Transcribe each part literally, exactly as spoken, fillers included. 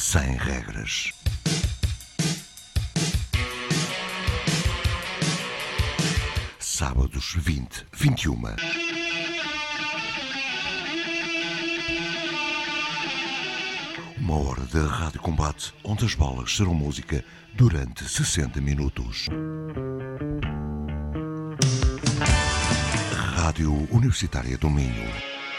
sem regras. Sábados vinte, vinte e uma. Uma hora de rádio combate onde as bolas serão música durante sessenta minutos. Rádio Universitária do Minho.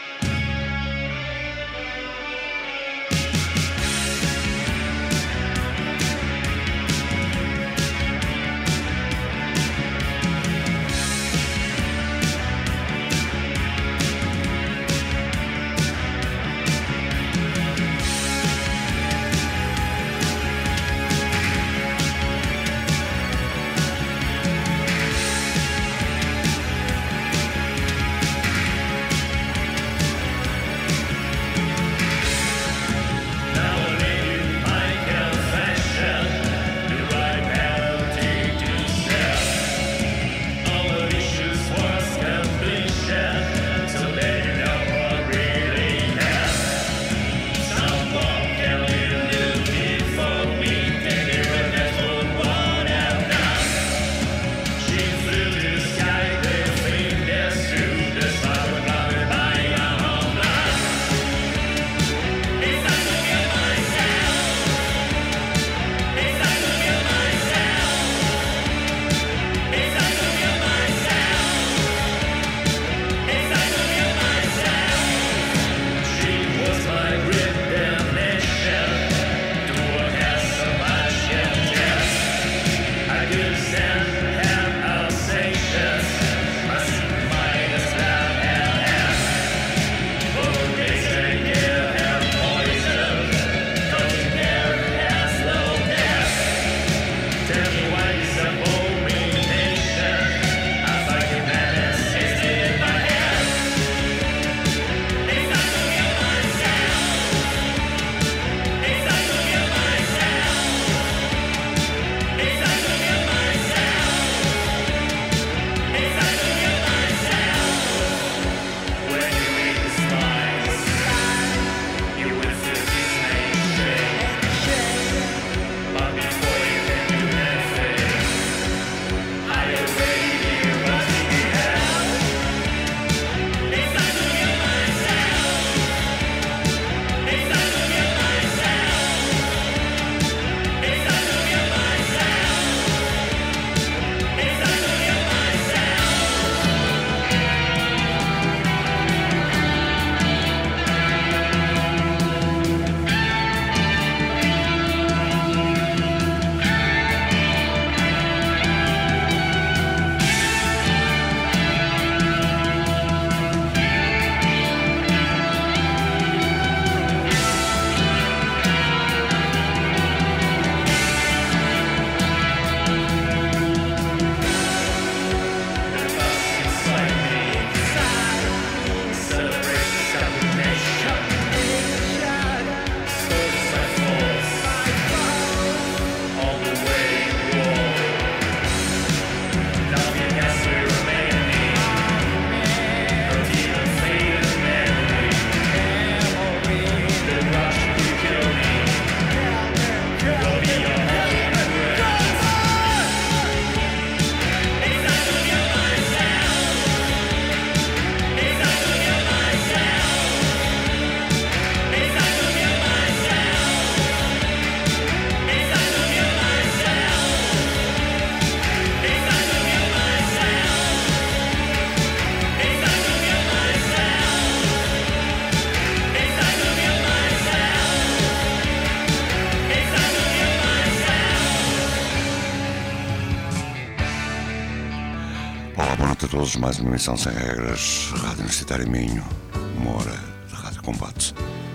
Todos, mais uma emissão sem regras, Rádio Universitária Minho, uma hora de Rádio Combate,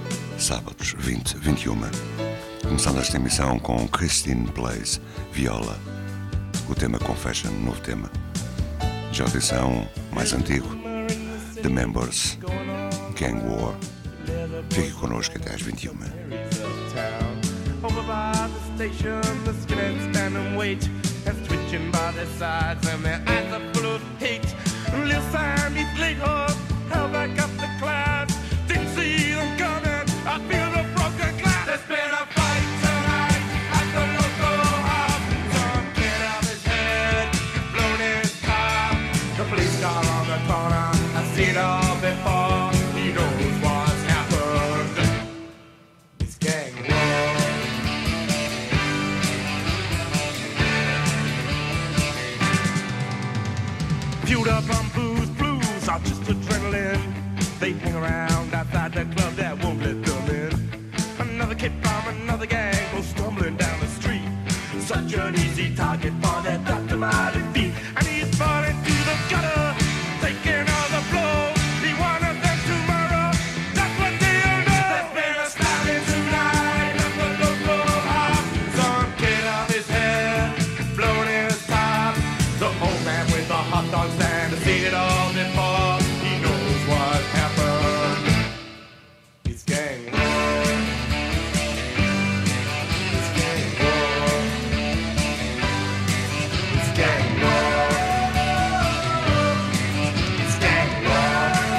sábados vinte, vinte e uma. Começando esta emissão com Christine Plays, viola, o tema Confession, novo tema. Já audição mais antigo, The Members, Gang War. Fique connosco até às vinte e uma. And twitching by their sides and their eyes are full of hate. Listen, these players held back up the clouds. Didn't see them coming. I feel the broken glass. There's been a fight. on the corner. I've seen it all before. He knows what's happened. It's gang war. Fueled up on booze, blues are just adrenaline. They hang around outside the club that won't let them in. Another kid from another gang goes stumbling down the street. Such an easy target for their dynamite feet. And he's falling to the gutter, taking all the blows. He wanted them tomorrow, that's what they all know. There's been a stabbing tonight at the local hop. Some kid off his head, blowing his top. The old man with the hot dog stand has seen it all before. He knows what happened. It's gang war. It's gang war. It's gang war. It's gang war.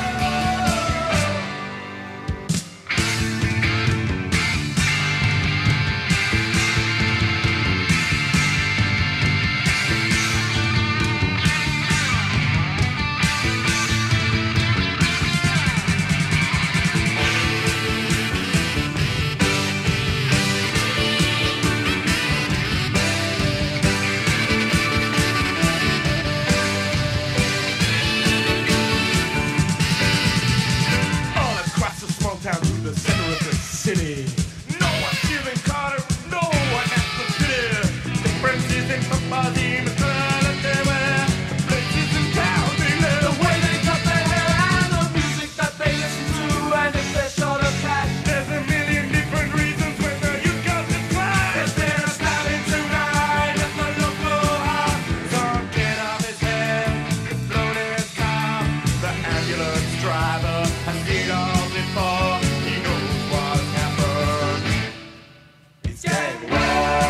All across the small town to the center of the city. No one feeling Carter, no one has the pity. The Frenchies in football team, the girl that they wear. The places in town, they live. The way they cut their hair and the music that they listen to. And if they're short of cash, there's a million different reasons when the youth goes to class. There's been a stabbing tonight at the local hop. Some kid off his head, blown his top. The ambulance driver has seen all before. He knows what's happened. It's gang war.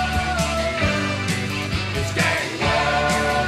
It's gang war.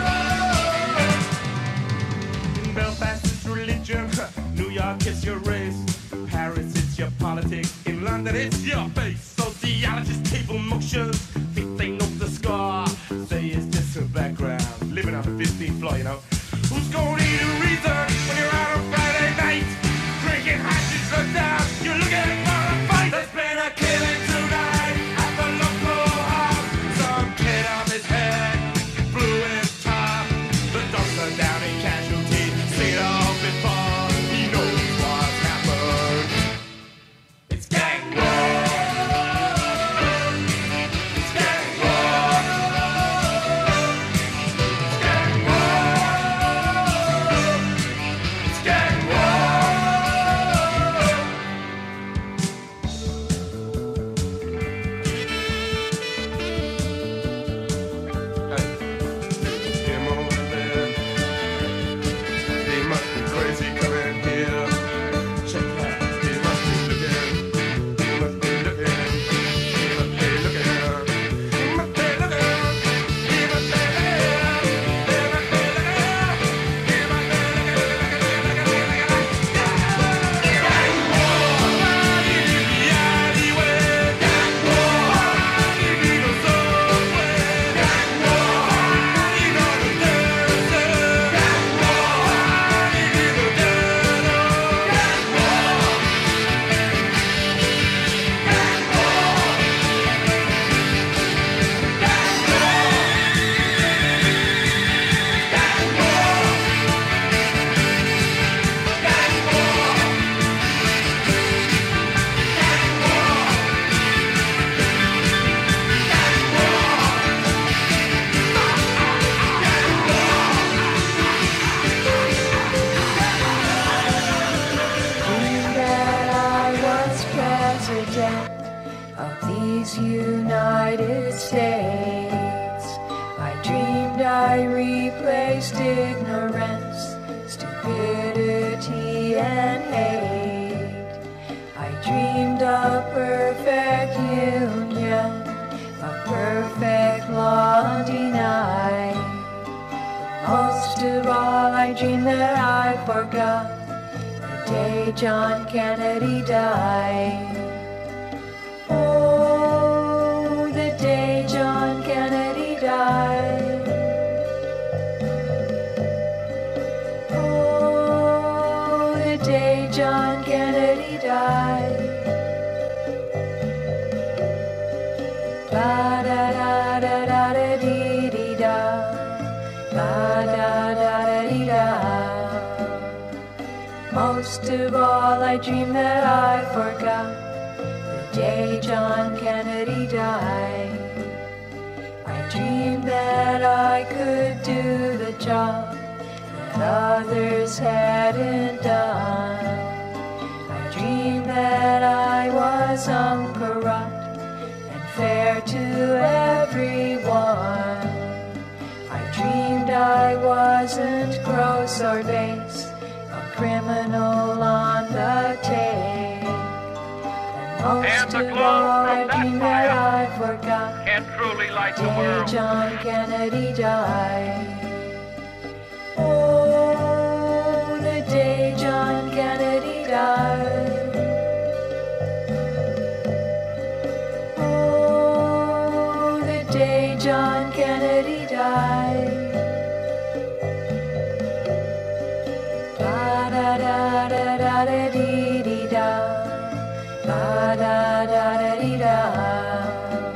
In Belfast it's religion, New York it's your race, Paris it's your politics, in London it's your face. Sociologists, table motions, think they know the score. Say it's just a background, living on the fifteenth floor, you know. Who's gonna need a reason when you're out on Friday night? Drinking hashish look down, you're looking for a fight. There's been a killing tonight at the local hop. Some kid off his head, blew his top. The dogs are down in casualty, seen it all before. He knows what's happened. It's gang war. It's gang war. It's gang war. It's gang war. Hey, him over there. He must be crazy coming here. Check it out. He must be looking. He must be looking. He must be looking. He must be looking. He must be looking. He must be looking. He must be looking. Gang war. Yeah, he went. Gang war. He need a subway. Gang war. He got a desert. Gang war. He need a desert. Gang war. Gang war. Gang war. Gang war. Gang war. Dreamed that I was president of these United States. I dreamed I replaced ignorance, stupidity, and hate. I dreamed a perfect union, a perfect law undenied. Most of all, I dreamed that I forgot the day John Kennedy died. Oh, the day John Kennedy died. John Kennedy died. Da da da da da da dee dee da. Da da da da dee da. Most of all, I dreamed that I forgot the day John Kennedy died. I dreamed that I could do the job that others hadn't done. I dreamed that I was uncorrupt and fair to everyone. I dreamed I wasn't gross or base, a criminal on the take. And most And the of glow all, I from that dreamed that fire I forgot can truly light the day world. John Kennedy died. Oh, the day John Kennedy died. Oh, the day John Kennedy died. Da da da da da da dee dee da. Da da da da dee da.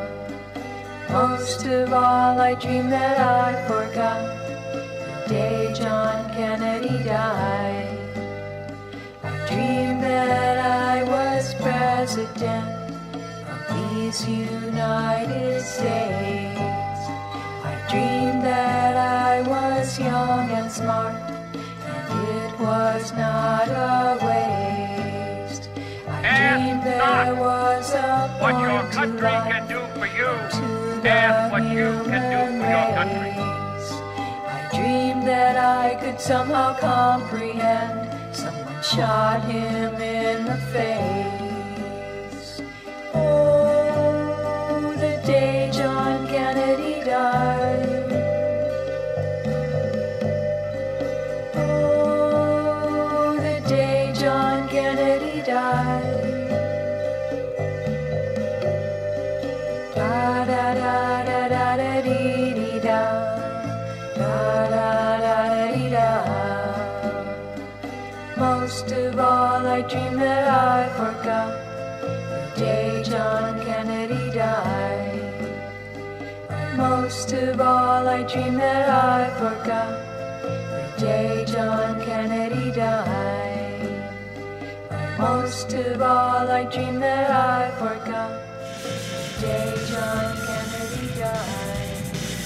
Most of all, I dreamed that I forgot the day John Kennedy died. I dreamed that I was president of these United States. I dreamed that I was young and smart, and it was not a waste. I dreamed there was a What your point to country life, can do for you, to the and what you can do human for your country. race. I dreamed that I could somehow comprehend someone shot him in the face. Oh, the day John Kennedy died. Oh, the day John Kennedy died. Da da da da da da dee dee da. Da da da da dee da. Most of all, I dreamed that I forgot the day John Kennedy died. Most of all, I dreamed that I forgot the day John Kennedy died. Most of all, I dreamed that I forgot the day John Kennedy died.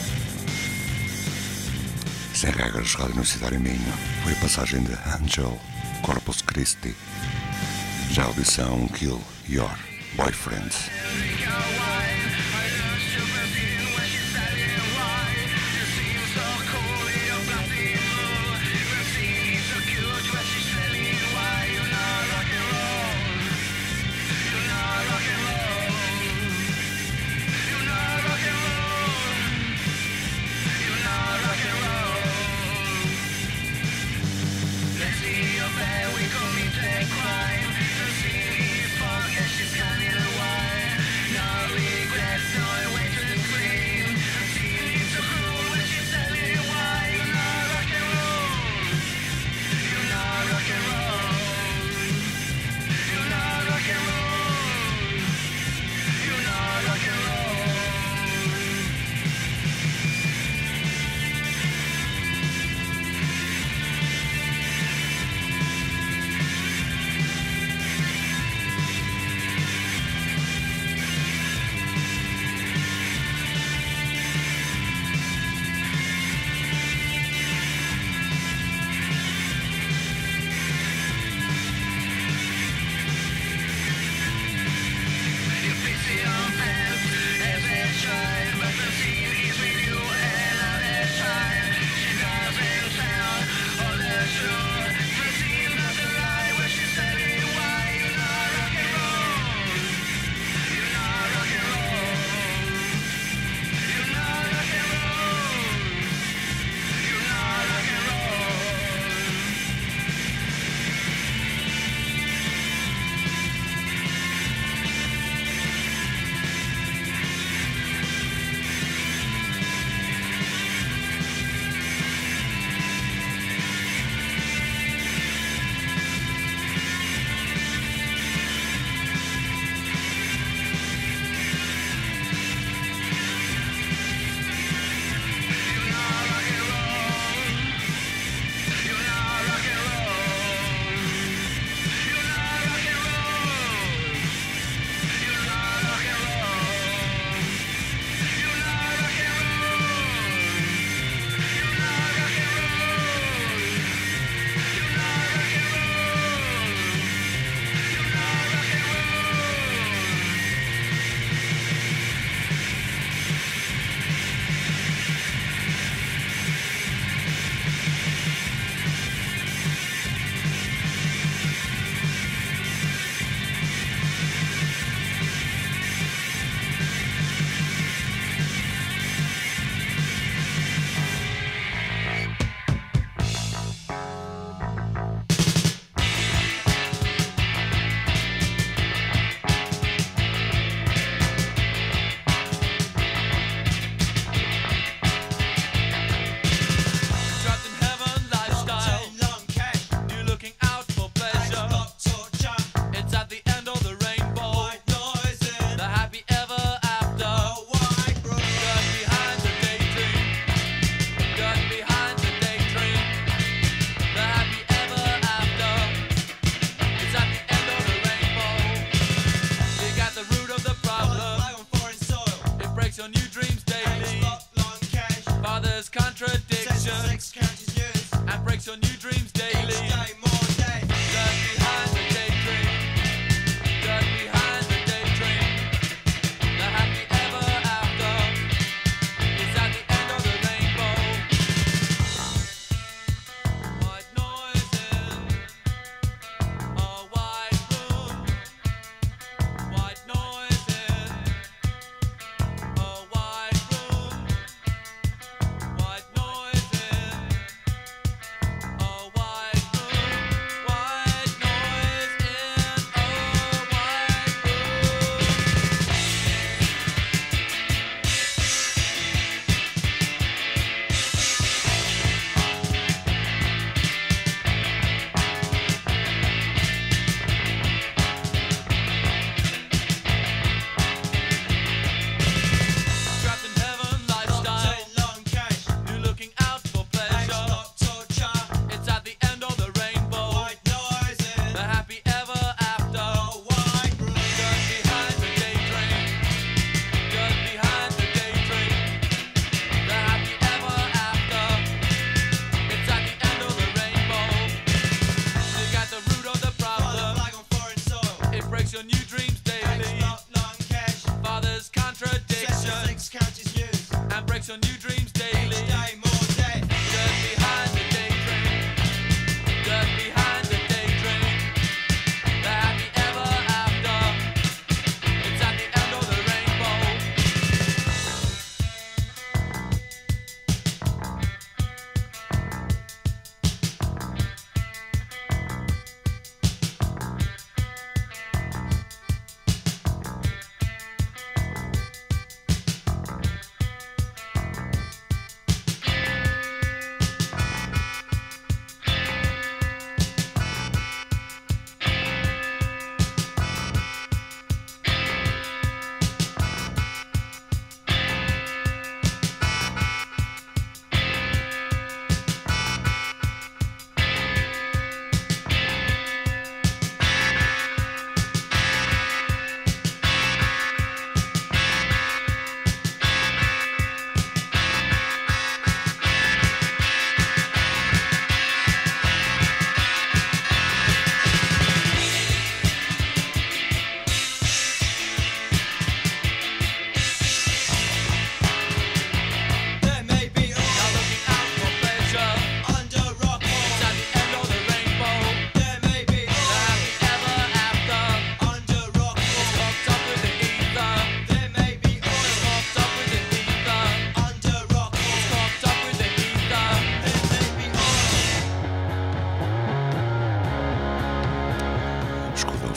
Sem regras, Rádio Universitário Minho. Foi a passagem de Angel, Corpus Christi. Já a audição Kill Your Boyfriend.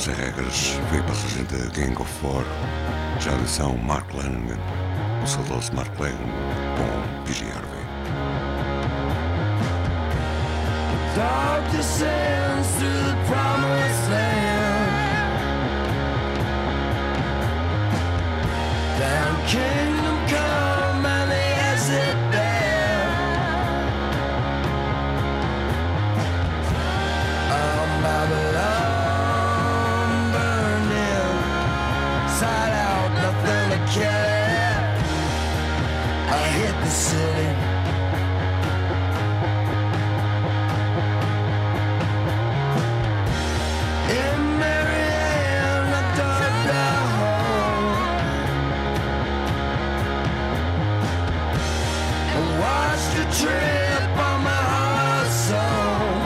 Sem Regras veio para a gente Gang of Four, já a lição Mark Lanigan, o saudoso Mark Lanigan com P G Harvey. Dog descends through the promised land. Down kingdom come and they exit there. I'm Babylon burned in, side out, nothing to care. I hit the city. Trip on my heart song,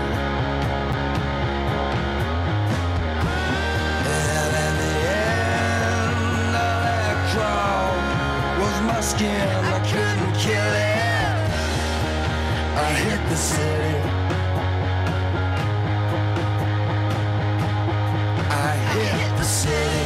and at the end of that crawl was my skin. I couldn't kill it. I hit the city. I hit the city.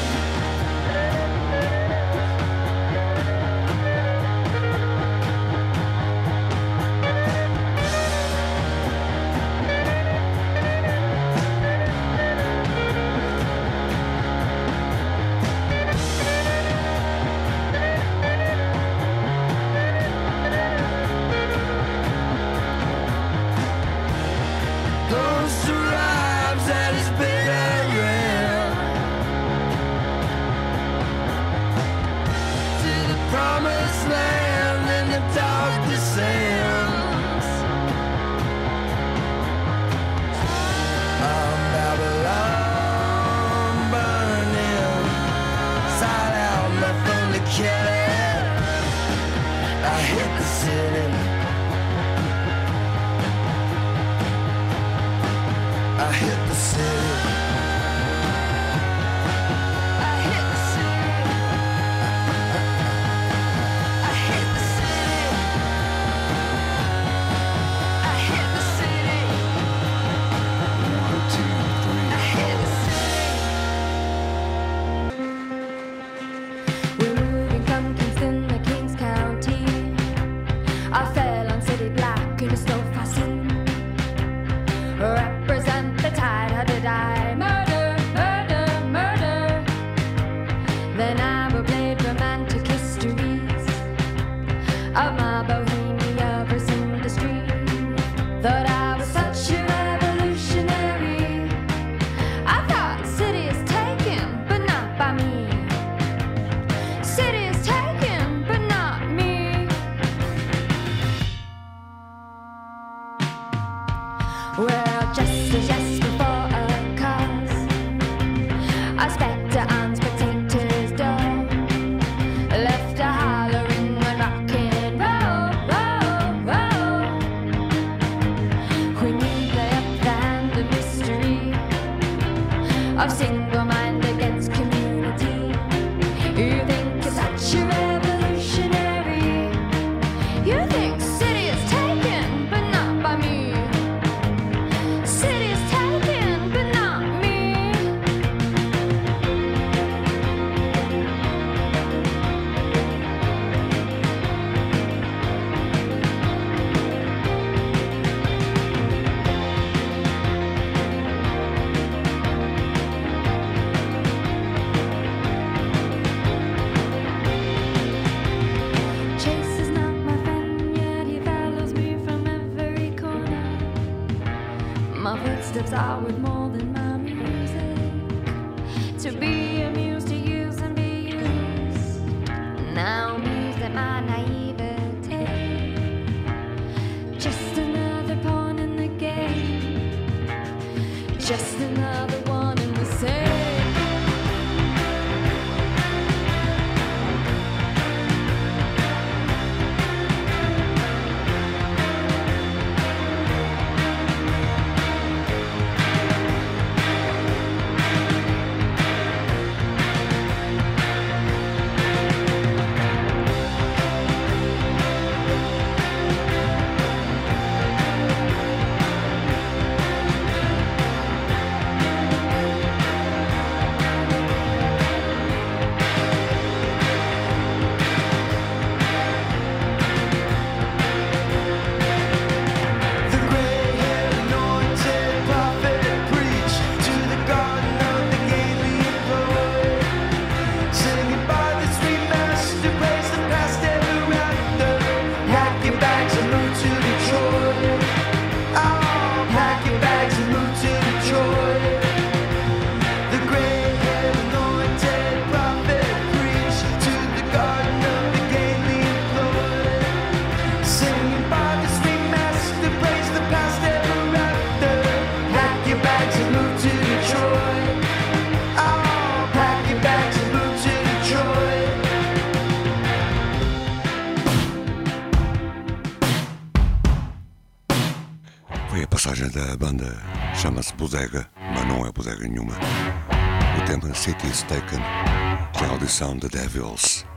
da banda chama-se Bodega, mas não é bodega nenhuma. O tema City is Taken, que é a audição de Devils.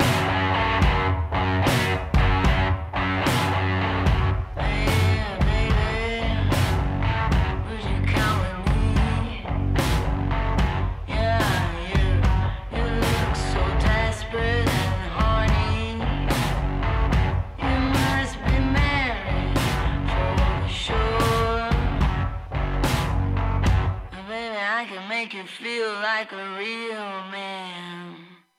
Feel like a real man.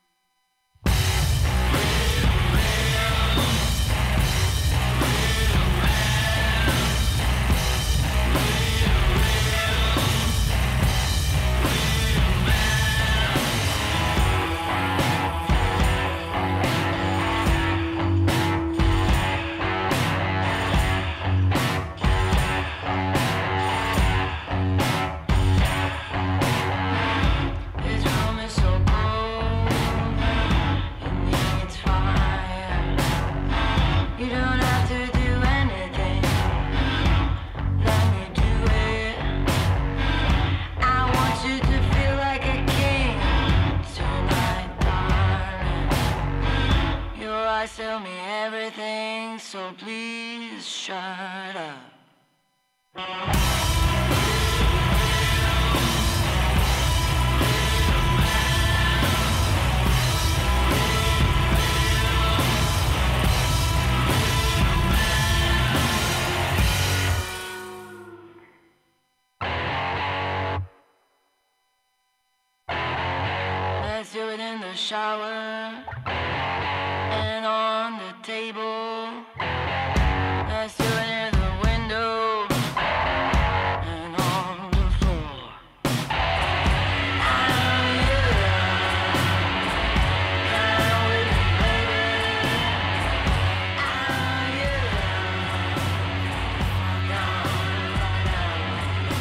Tell me everything, so please shut up. Let's do it in the shower and on the table. Let's do it near the window and on the floor. I'm you, I'm with you, baby. I'm you, I'm down, I'm down.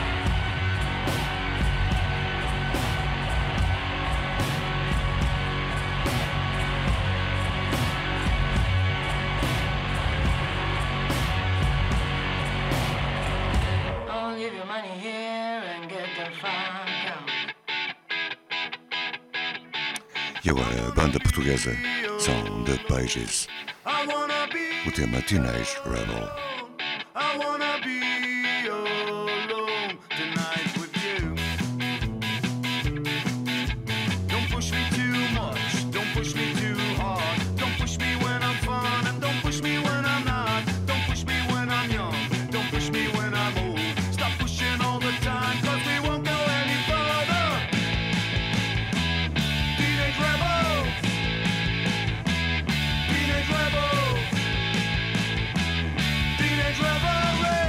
Leave your money here and get the fuck out. E agora a banda portuguesa são The Pages. O tema Teenage Rebel. I wanna be alone tonight with you. Don't push me too much, don't push me too hard. Don't push me when I'm fun and don't push me when I'm not. Don't push me when I'm young, don't push me when I'm old. Stop pushing all the time, cause we won't go any further. Teenage rebel, teenage rebel, teenage rebel, rebel.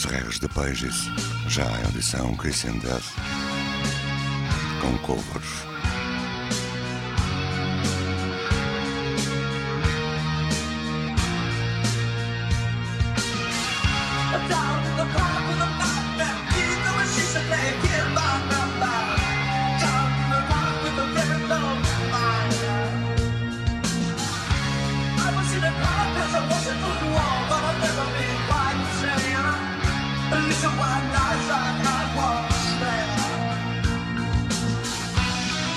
regras de Pages, já em audição Christian Death, com covers. Listen, one night I was there.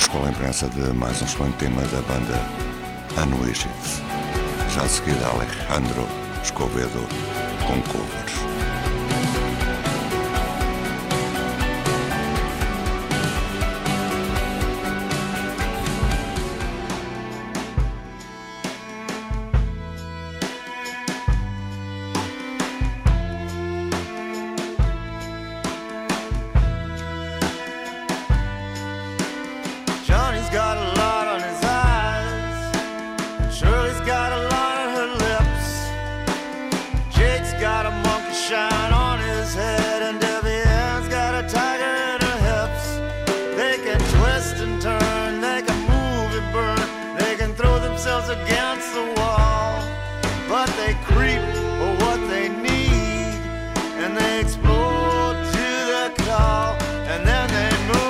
escola imprensa de mais um excelente tema da banda Unwished. Já de seguida Alejandro Escovedo com covers. Johnny's got a lot on his eyes. Shirley's got a lot on her lips. Jake's got a monkey shine on his head. And Debbie Ann's got a tiger in her hips. They can twist and turn, they can move and burn. They can throw themselves against the wall. But they creep for what they need. And they explode to the call. And then they move.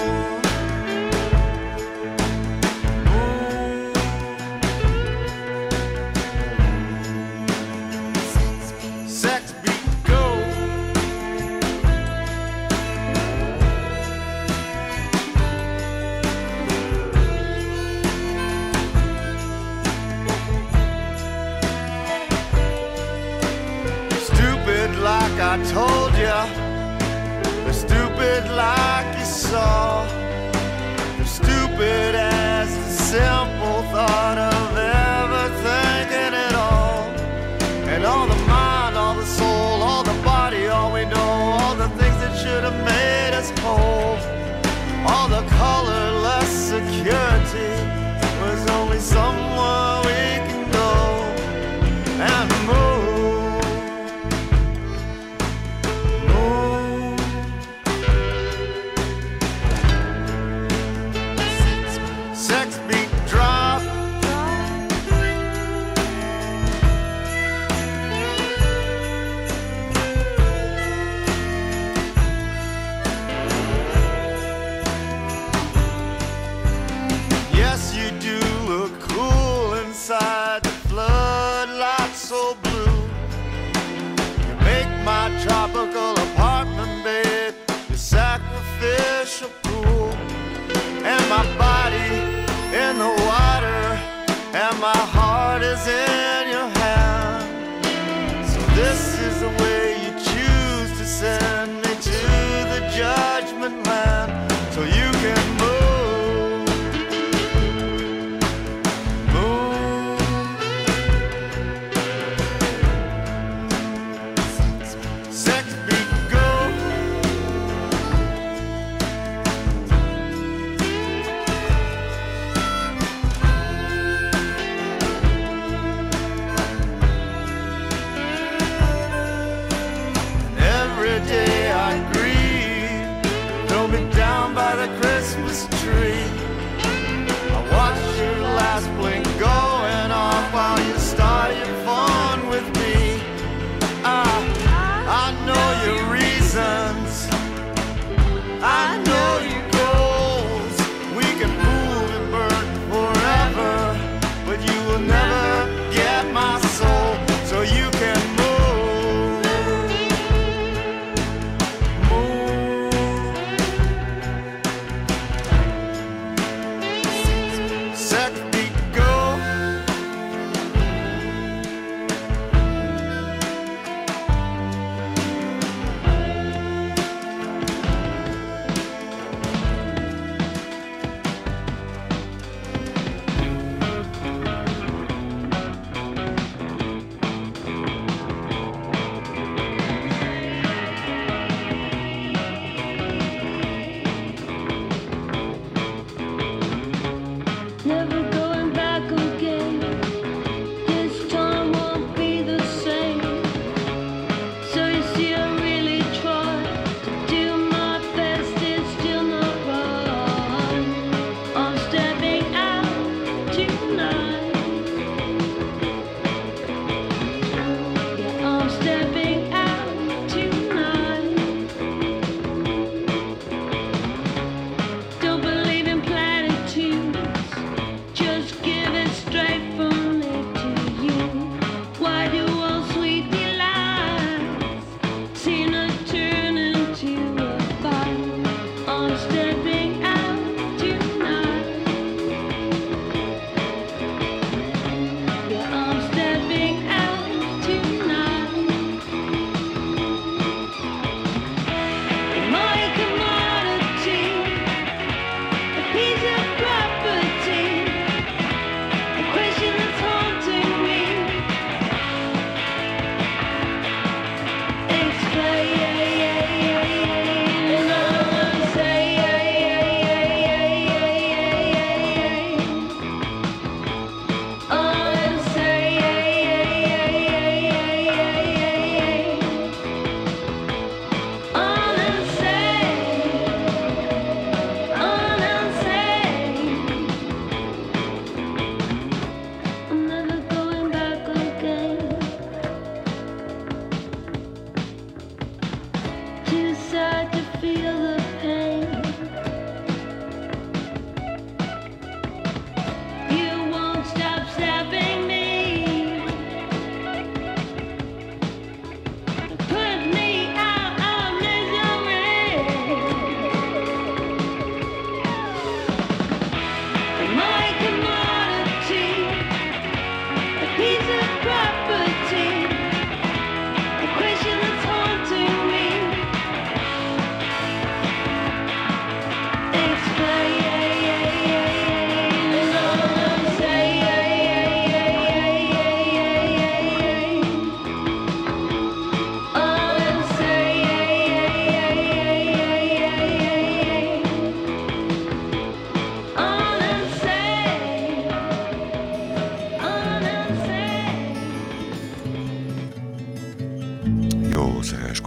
Like I told ya, they're stupid like you saw. They're stupid as the simple thought of ever thinking it all. And all the mind, all the soul, all the body, all we know, all the things that should have made us whole. All the colorless security was only somewhere we can go and move.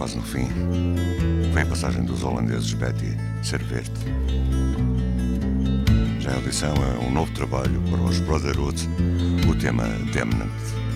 quase no fim. Foi a passagem dos holandeses Betty Servet. Já a audição é um novo trabalho para os Brotherhood, o tema Damned.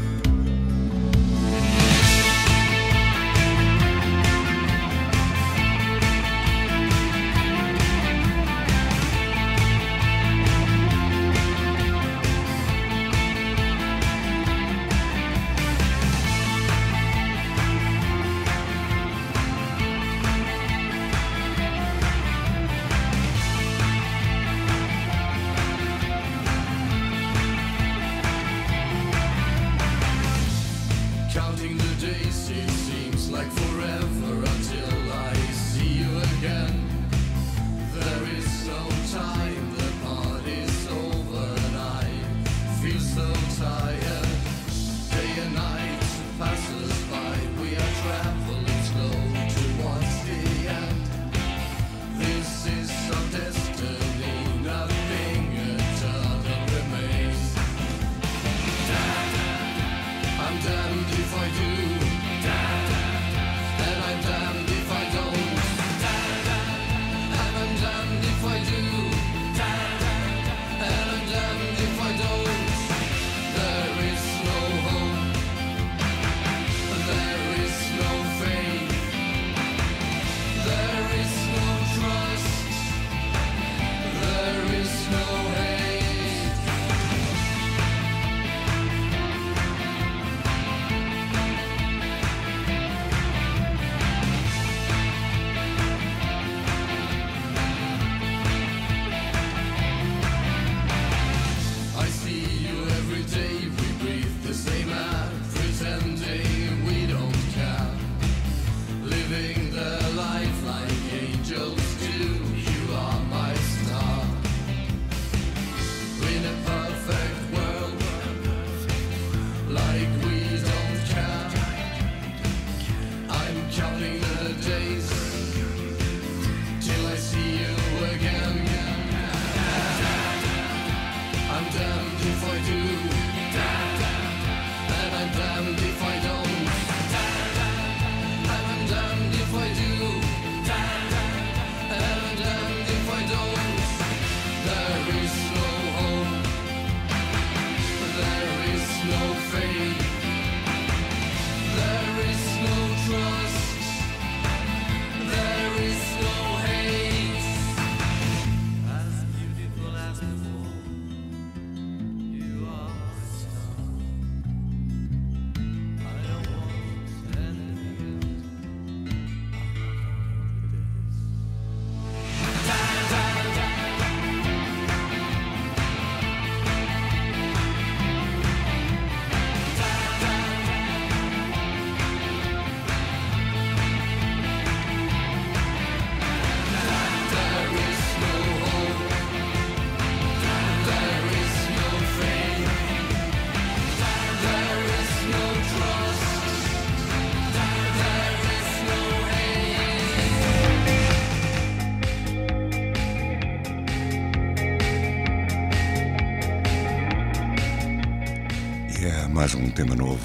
Mais um tema novo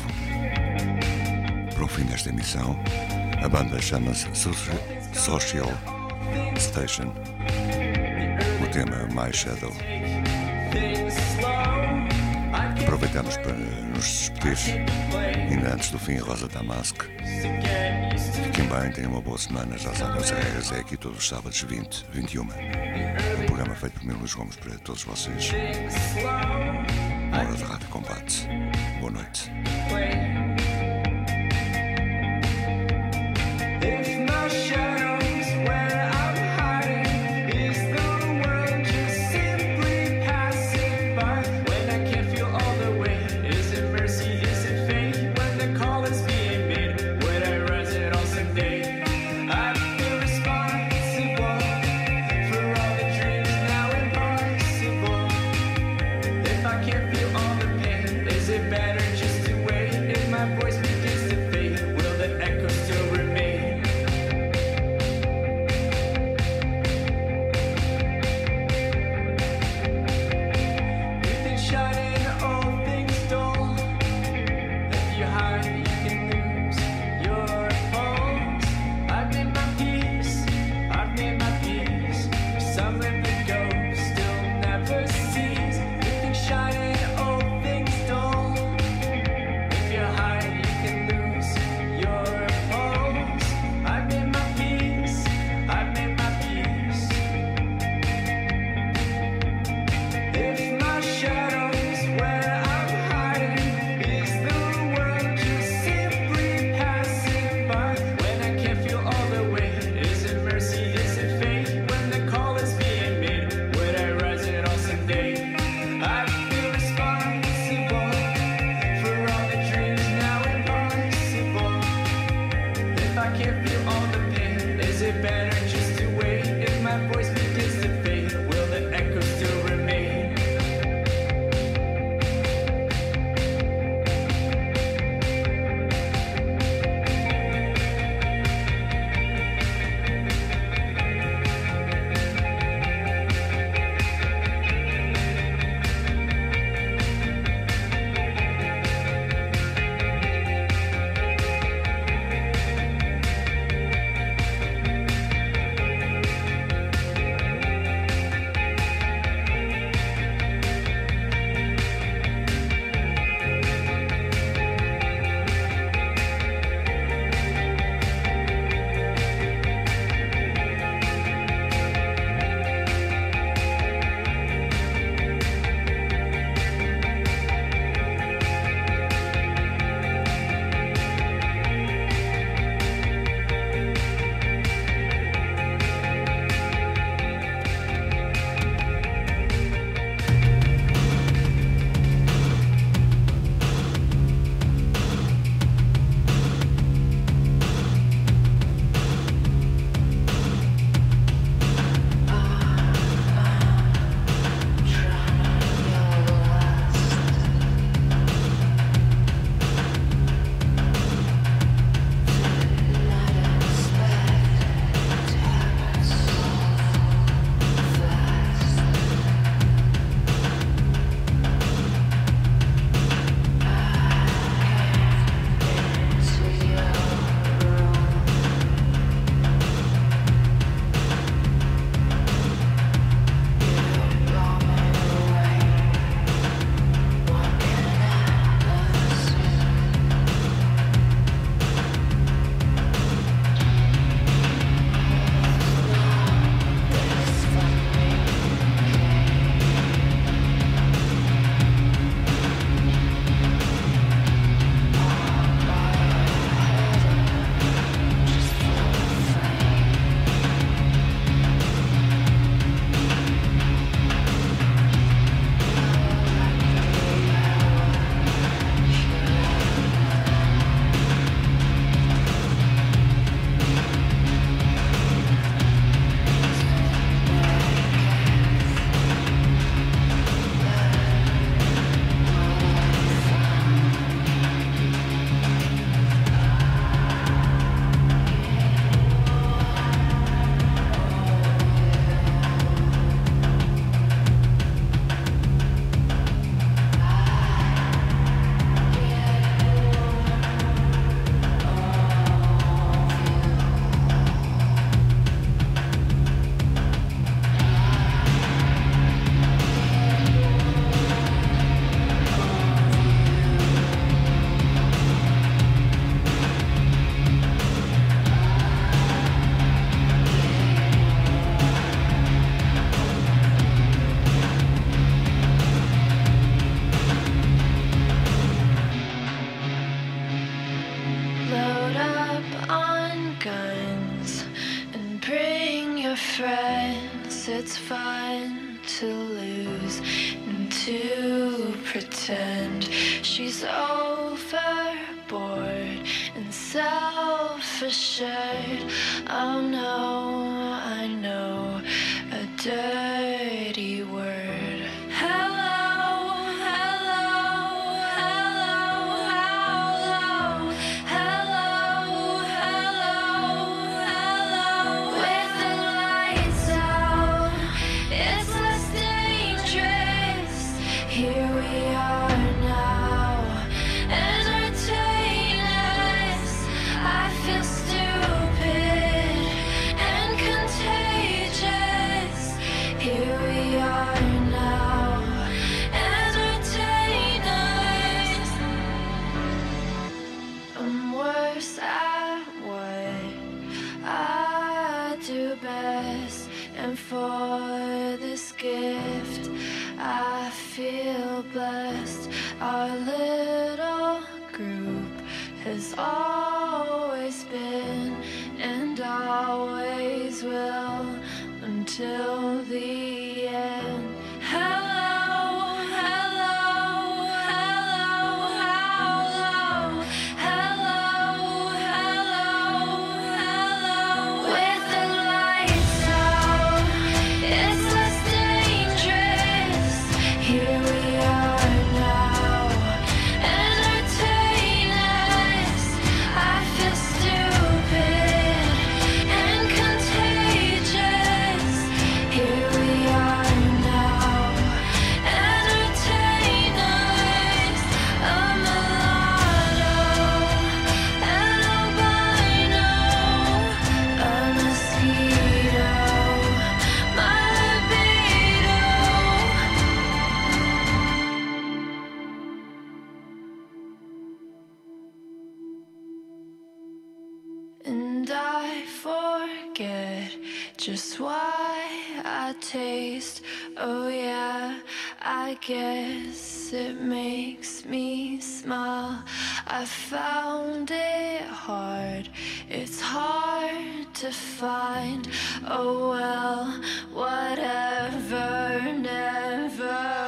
para o fim desta emissão. A banda chama-se Social Station. O tema My Shadow. Aproveitamos para nos despedir ainda antes do fim, Rosa Damask. Fiquem bem, tenham uma boa semana. Já sabem, as regras é aqui todos os sábados, vinte, vinte e uma. Um programa feito por mim, Luís Gomes, para todos vocês. Uma hora de rádio combate. Boa noite. Can't feel all the pain. Is it better just to wait? it's fun to lose and to pretend she's overboard and self-assured. Oh no, I know a dirty word. Hello, hello, hello, hello, hello, hello, hello. With the lights out, it's less dangerous. Here we are now, entertain us. I feel stupid and contagious. Here we are now, entertain us. I'm worse at what I do best, and for this gift I feel blessed. Our little group has always been and always will until the end. Hello, hello, hello, hello, hello, hello, hello. With the lights out, it's less dangerous. Here we are now, entertain us. I feel stupid and contagious. Here we are now, entertain us. A mulatto, an albino, a mosquito, my libido. And I forget just why I taste. Oh yeah, I guess it makes me smile. I found it hard, it's hard to find. Oh well, whatever, never